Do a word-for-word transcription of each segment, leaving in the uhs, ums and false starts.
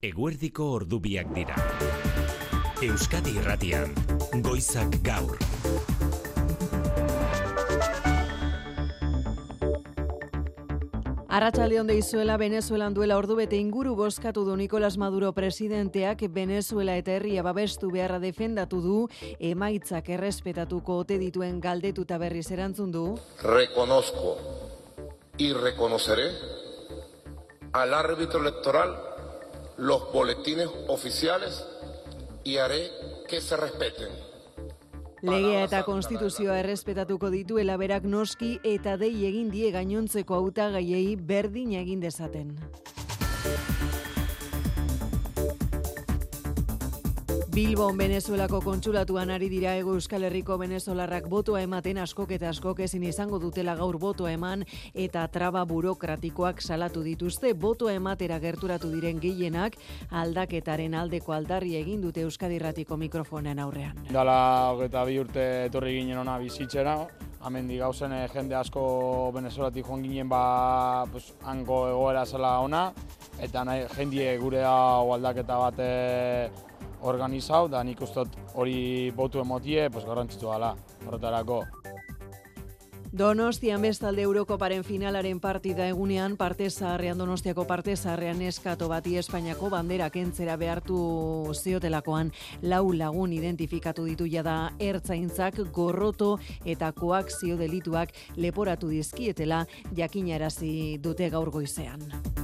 Eguerdiko ordubiak dira. Euskadi Irratian, Goizak Gaur. Arratsaldeon deizuela, Venezuelan duela ordubete inguru bozkatu du Nicolás Maduro presidenteak Venezuela eta herria babestu beharra defendatu du, emaitzak errespetatuko ote dituen galdetuta berriz erantzun du. Reconozco y reconoceré al árbitro electoral los boletines oficiales y haré que se respeten. Legea eta konstituzioa errespetatuko dituela berak noski eta dei egin die gainontzeko hautagaiei berdin egin dezaten. Bilbon Venezuelako kontsulatuan ari dira Hego Euskal Herriko venezolarrak botoa ematen askok eta askok ezin izango dutela gaur botoa eman eta traba burokratikoak salatu dituzte. Botoa ematera gerturatu diren gehienak aldaketaren aldeko aldarri egin dute Euskadi Irratiko mikrofonen aurrean. Dala hogeita bi urte etorri ginen ona bizitzera, amendi gauzen jende asko Venezuelatik joan ginen ba, pues, hango egoera zela ona, eta nahi, jendie gure hau aldaketa bat organizau, da nik ustot hori botu emotie, pues, garrantzitu gala, horretarako. Donostian bestalde Eurokoparen finalaren partida egunean, parte zaharrean Donostiako parte zaharrean eskato bati Espainiako bandera kentzera behartu ziotelakoan lau lagun identifikatu ditu jada ertzaintzak gorroto eta koakzio delituak leporatu dizkietela jakinarazi dute gaur goizean.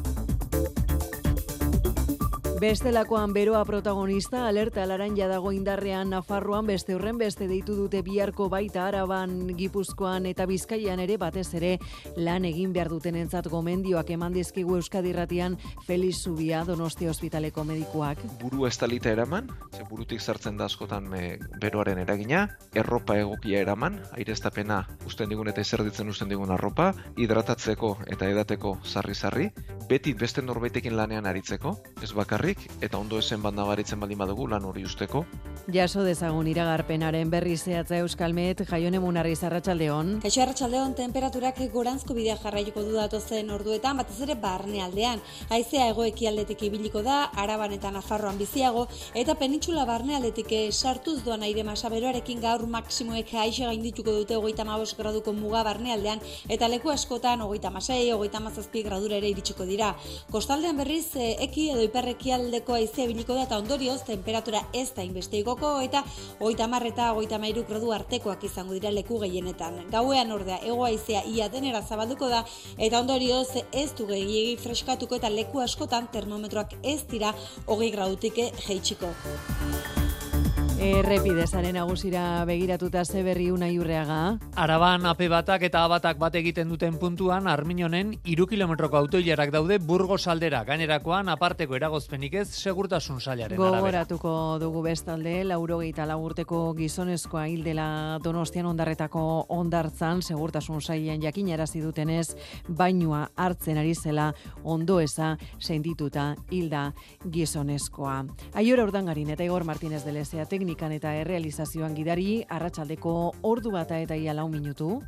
Bestelakoan beroa protagonista, alerta laranja dago indarrean Nafarroan, beste horren beste deitu dute biharko baita Araban, Gipuzkoan eta Bizkaian ere batez ere lan egin behar dutenentzat gomendioak eman dizkigu Euskadi Irratian Felix Zubia, Donostia Ospitaleko medikuak. Buru estalita eraman, ze burutik sartzen da askotan me, beroaren eragina, erropa egokia eraman, aireztapena usten digun eta izerditzen usten digun arropa, hidratatzeko eta edateko sarri-sarri, beti beste norbaitekin lanean aritzeko, ez bakarri, eta ondo esen bat nabaritzen baldin badugu lan hori usteko. Jaso dezagun iragarpenaren berri zehatza Euskalmet, Jaione Munarriz, arratsaldeon. Kaixo arratsaldeon, tenperaturak goranzko bidea jarraituko du datozen orduetan, batez ere barnealdean. Haizea hego-ekialdetik ibiliko da, Araban eta Nafarroan biziago, eta penintxula barnealdetik sartuz doan aire masa beroarekin gaur maksimoek haixe gaindituko dute hogeita hamabost graduko muga barnealdean, eta leku askotan hogeita hamasei, hogeita hamazazpi gradura ere iritsiko dira. Kostaldean berriz, eki edo iparreki aldeko haizea biliko da eta ondorioz temperatura ez da inbeste igoko eta hogeita hamar eta hogeita hamairu gradu artekoak izango dira leku gehienetan. Gauean ordea hego haizea ia denera zabalduko da eta ondorioz ez du gehiegi freskatuko eta leku askotan termometroak ez dira hogei gradutik jaitsiko. Errepidezaren nagusira begiratuta ze berri Unai Urreaga. Araban A P batak eta A batak bat egiten duten puntuan Arminonen hiru kilometroko autoilarak daude Burgos aldera. Gainerakoan aparteko eragozpenik ez segurtasun sailaren arabera. Gogoratuko dugu bestalde laurogeita lau urteko gizonezkoa hil dela Donostian Ondarretako hondartzan, segurtasun sailean jakinarazi dutenez bainua hartzen ari zela ondoeza sentituta hilda gizonezkoa. Aiora Urdangarin eta Igor Martínez de Lezea teknikan eta errealizazioan gidari, arratsaldeko ordu bata eta ia lau minutu.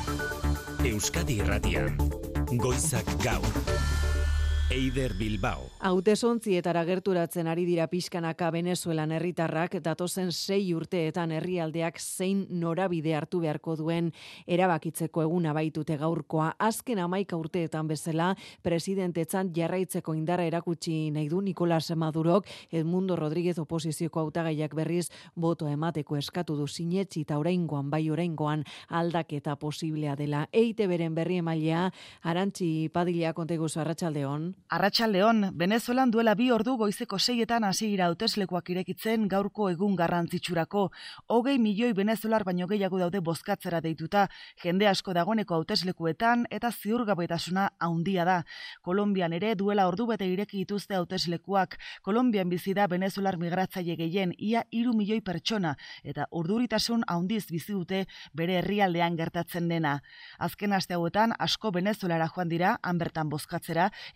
Euskadi Irratian, Goizak Gaur. Eider Bilbao. Hautesontzietara gerturatzen ari dira pixkanaka Venezuelan herritarrak datozen sei urteetan herrialdeak zein norabide hartu beharko duen erabakitzeko eguna baitute gaurkoa. Azken hamaika urteetan bezala presidentetzan jarraitzeko indarra erakutsi nahi du Nicolás Madurok, Edmundo Rodríguez oposizioko hautagaiak berriz boto emateko eskatu du sinetsi eta oraingoan bai oraingoan aldaketa posiblea dela. E I T Bren berri emailea Arantzi Padilla konteguzu arratsaldeon. Arratsaldeon, Venezuelan duela bi ordu goizeko seietan hasi dira hauteslekuak irekitzen gaurko egun garrantzitsurako. Hogei milioi venezuelar baino gehiago daude bozkatzera deituta, jende asko dagoeneko hauteslekuetan eta ziurgabetasuna handia da. Kolonbian ere duela ordu bete ireki dituzte hauteslekuak. Kolonbian bizi da venezuelar migratzaile gehien, ia hiru milioi pertsona, eta urduritasun handiz bizi dute bere herrialdean gertatzen dena. Azken aste hauetan asko venezuelara joan dira, han bertan bozkatzera, eta hemen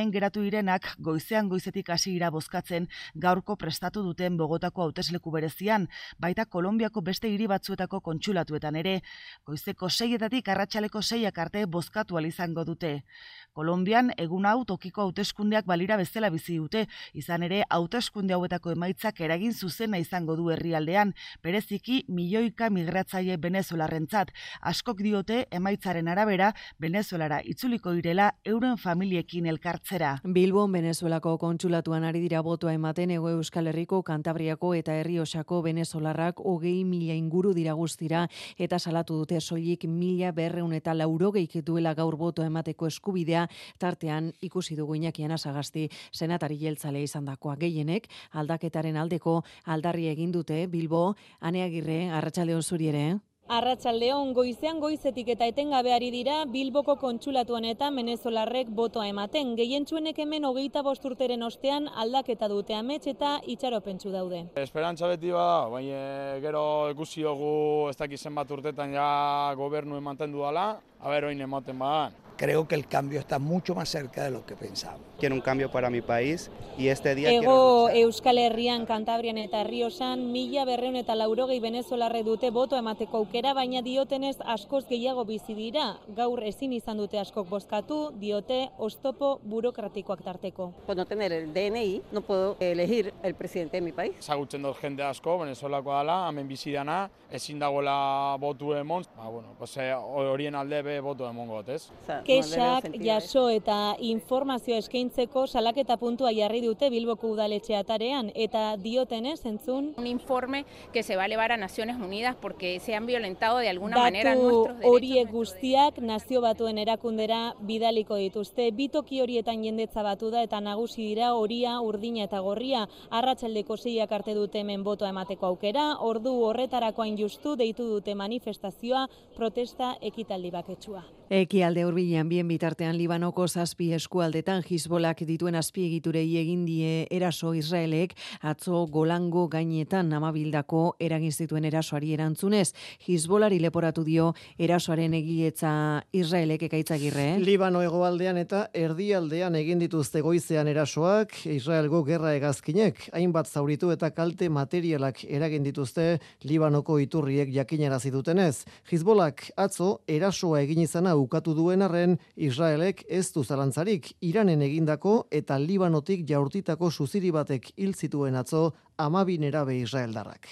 hemen geratu direnak goizean goizetik hasi ira bozkatzen gaurko prestatu duten Bogotako hautesleku berezian, baita Kolonbiako beste hiri batzuetako kontsulatuetan ere, goizeko seietatik arratsaleko seiak arte bozkatu ahal izango dute. Kolonbian egun hau tokiko hauteskundeak balira bezala bizi dute, izan ere hauteskunde hauetako emaitzak eragin zuzena izango du herrialdean, bereziki milioika migratzaile venezolarrentzat. Askok diote emaitzaren arabera Venezuelara itzuliko direla euren familiekin elkartzera. Bilbon Venezuelako kontsulatuan ari dira botoa ematen Hego Euskal Herriko, Kantabriako eta Errioxako venezolarrak hogei mila inguru dira guztira eta salatu dute soilik mila berreun eta laurogeik duela gaur botoa emateko eskubidea, tartean ikusi dugu Iñaki Anasagasti senatari jeltzale izandakoa. Gehienek aldaketaren aldeko aldarri egin dute. Bilbo, Ane Agirre, Arratsaldeon zuri ere. Arratsaldeon, goizean goizetik eta etengabe ari dira Bilboko kontsulatuan eta venezolarrek botoa ematen. Gehientsuenek hemen hogeita bost urteren ostean aldaketa dute amets eta itxaropentsu daude. Esperantza beti bada, baina gero ikusi dugu ez dakiz zenbat urtetan ja gobernu mantendu dela, aber oin ematen badan. Creo que el cambio está mucho más cerca de lo que pensaba. Quiero un cambio para mi país y este día Ego Euskal Herrian, Kantabrian eta Errioxan mila berreun eta laurogei venezolarre dute boto emateko aukera, baina diotenez askoz gehiago bizi dira. Gaur ezin izan dute askok bozkatu, diote oztopo burokratikoak tarteko. Por no tener el D N I, no puedo elegir el presidente de mi país. Ezagutzen dut jende asko, Venezuelakoa dela, hemen bizi dana, ezin dagoela botu emon, ba, bueno, pues, horien alde be botu emongo, ez? Kexak, jaso eta informazio eskaintzeko salaketa puntua jarri dute Bilboko udaletxe atarean eta diotenez entzun. Un informe que se va a elevar a Naciones Unidas porque se han violentado de alguna Datu manera nuestros derechos. Horiek guztiak Nazio Batuen erakundera bidaliko dituzte. Bitoki horietan jendetza batu da eta nagusi dira horia, urdina eta gorria. Arratsaldeko seiak arte dute hemen botoa emateko aukera. Ordu horretarako hain justu deitu dute manifestazioa, protesta ekitaldi baketsua. Ekialde hurbilean bien bitartean Libanoko zazpi eskualdetan Hizbolak dituen azpiegiturei egin die eraso Israelek atzo Golango gainetan amabildako eragin zituen erasoari erantzunez. Hizbolari leporatu dio erasoaren egiletza Israelek. Ekaitzagirre. Libano hegoaldean eta erdialdean egin dituzte goizean erasoak Israelgo gerra hegazkinek, hainbat zauritu eta kalte materialak eragin dituzte Libanoko iturriek jakinarazi dutenez. Hizbolak atzo erasoa egin izana ukatu duen arren, Israelek ez du zalantzarik Iranen egindako eta Libanotik jaurtitako suziri batek hil zituen atzo hamabi nerabe israeldarrak.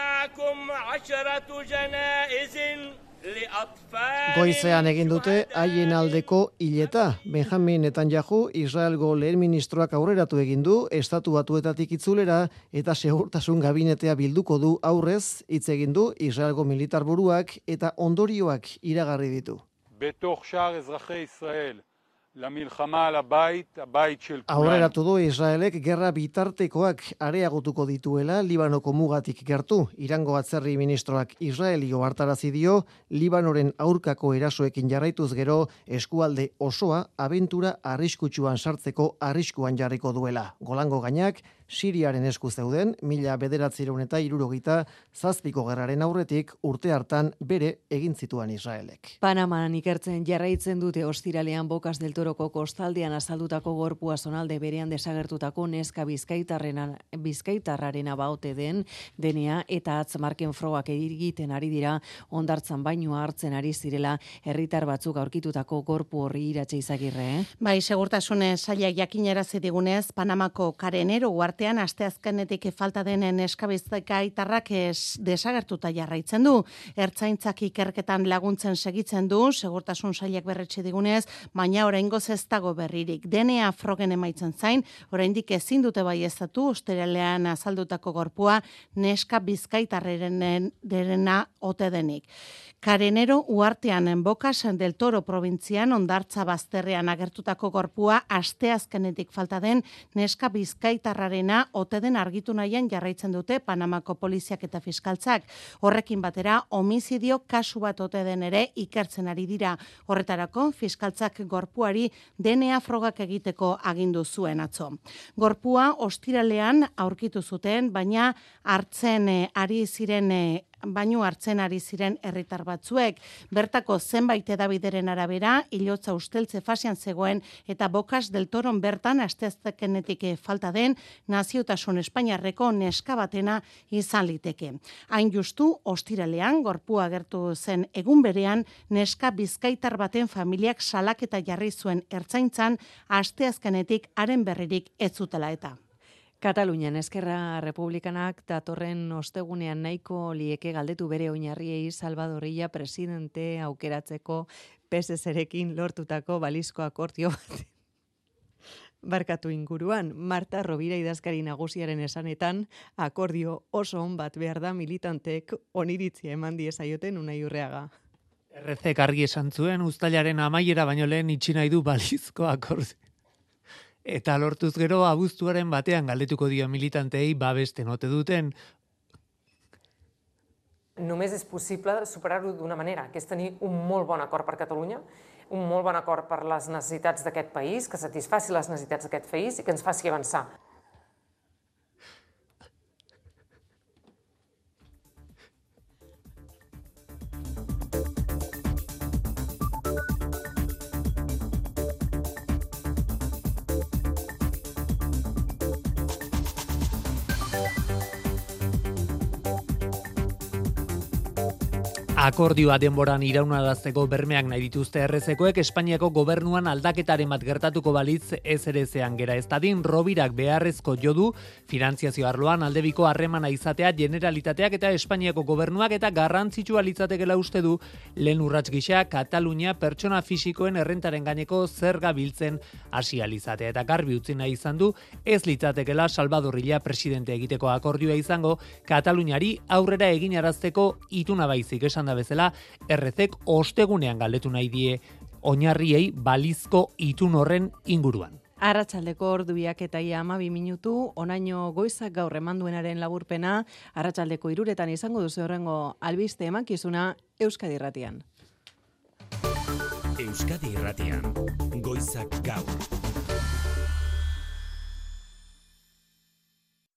Goizean egin dute haien aldeko hileta. Benjamin Netanyahu, Israelgo lehen ministroak aurreratu egin du, estatu batuetatik itzulera eta segurtasun gabinetea bilduko du aurrez, hitz egin du Israelgo militar buruak eta ondorioak iragarri ditu. בתוך שאר אזרחי ישראל למלחמה על הבית, הבית של כולנו. Aurreratu du Israelek gerra bitartekoak areagotuko dituela Libanoko mugatik gertu. Irango atzerri ministroak Israelio hartarazi dio, Libanoren aurkako erasoekin jarraituz gero eskualde osoa abentura arriskutsuan sartzeko arriskuan jarriko duela. Golango gainak Siriaren esku zeuden, mila bederatziehun eta hirurogeita zazpiko gerraren aurretik urte hartan bere egin zituen Israelek. Panaman ikertzen jarraitzen dute ostiralean Bocas del Toroko kostaldean azaldutako gorpua zonalde berean desagertutako neska bizkaitarrena bizkaitarrarena baote den denea eta atzmarken frogak egiten ari dira hondartzan bainua hartzen ari zirela herritar batzuk aurkitutako gorpu horri Iratxe Izagirre. Eh? Bai, segurtasun sailak jakinarazi digunez Panamako Karenero artean asteazkenetik falta denen neska bizkaitarrak desagertuta jarraitzen du. Ertzaintzak ikerketan laguntzen segitzen du, segurtasun sailak berretsi digunez, baina oraingoz ez dago berririk. Denea frogen emaitzen zain, oraindik ezin dute baieztatu ostiralean azaldutako gorpua neska bizkaitarreren derena ote denik. Karenero uartean Bocas del Toro probintzian hondartza bazterrean agertutako gorpua asteazkenetik falta den neska bizkaitarrarena ote den argitu nahian jarraitzen dute Panamako poliziak eta fiskaltzak. Horrekin batera homizidio kasu bat ote den ere ikertzen ari dira. Horretarako fiskaltzak gorpuari D N A frogak egiteko agindu zuen atzo. Gorpua ostiralean aurkitu zuten, baina hartzen eh, ari ziren eh, baino hartzen ari ziren herritar batzuek. Bertako zenbait edabideren arabera, hilotza usteltze fasean zegoen eta Bokas del Toron bertan asteazkenetik falta den naziotasun espainiarreko neska batena izan liteke. Hain justu, ostiralean, gorpua agertu zen egun berean, neska bizkaitar baten familiak salaketa jarri zuen ertzaintzan, asteazkenetik haren berririk ez zutela eta. Katalunian Eskerra Republikanak datorren ostegunean nahiko lieke galdetu bere oinarriei Salvador Illa presidente aukeratzeko P S Z-rekin lortutako balizko akordio bat. Barkatu inguruan, Marta Rovira idazkari nagusiaren esanetan, akordio oso on bat behar da militantek oniritzia eman diezaioten Unai Urreaga. R C argi esan zuen uztailaren amaiera baino lehen itxi nahi du balizko akordio. Eta lortuz gero abuztuaren batean galdetuko dio militantei babesten ote duten. Només és possible superar-ho d'una manera, que és tenir un molt bon acord per Catalunya, un molt bon acord per les necessitats d'aquest país, que satisfaci les necessitats d'aquest país i que ens faci avançar. Akordioa denboran iraunarazteko bermeak nahi dituzte errezekoek Espainiako gobernuan aldaketaren bat gertatuko balitz ez ere zean gera ez dadin Rovirak beharrezko jodu finantziazio arloan aldebiko harremana izatea generalitateak eta Espainiako gobernuak eta garrantzitsua litzatekela uste du lehen urrats gisa Katalunia pertsona fisikoen errentaren gaineko zerga biltzen hasi alizatea eta garbi utzi nahi izan du ez litzatekela Salvador Illa presidente egiteko akordioa izango Kataluniari aurrera eginarazteko ituna baizik esan da bezala, errezek ostegunean galdetu nahi die oinarriei balizko itun horren inguruan. Arratsaldeko ordubiak eta ia hamabi minutu, onaino goizak gaur emanduenaren laburpena, arratsaldeko hiruretan izango duzu horrengo albiste emankizuna Euskadi Irratian. Euskadi Irratian, goizak gaur.